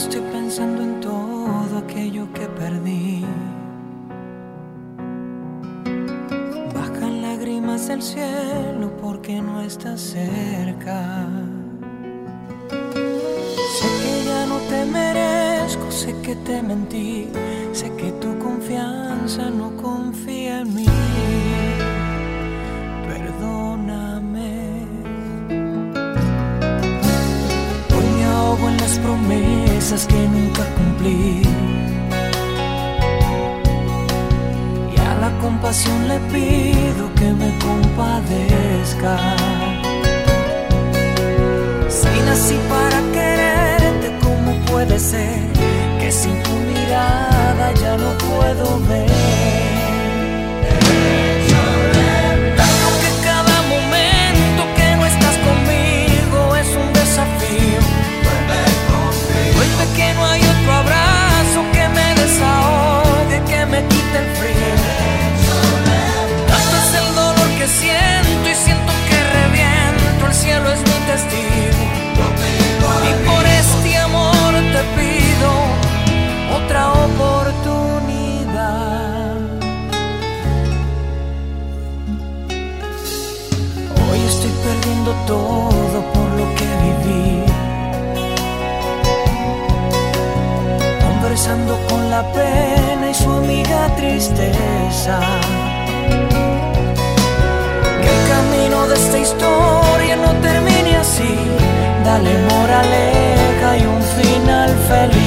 estoy pensando en todo aquello que perdí. Bajan lágrimas del cielo porque no estás cerca. Sé que ya no te merezco, sé que te mentí, sé que tu confianza no confía en mí. Perdóname. Hoy me ahogo en las promesas que nunca cumplí, y a la compasión le pido que me compadezca. Si nací para quererte, ¿cómo puede ser que sin tu mirada ya no puedo ver? Tanto que cada momento que no estás conmigo es un desafío. Vuelve que no hay otro abrazo que me desahogue, que me quite el frío. Tanto es el dolor que siento y siento que reviento, el cielo es mi testigo. Y por este amor te pido otra oportunidad. Hoy estoy perdiendo todo por lo que viví, conversando con la pena y su amiga tristeza. Que el camino de esta historia no termine así. Dale moraleja y un final feliz.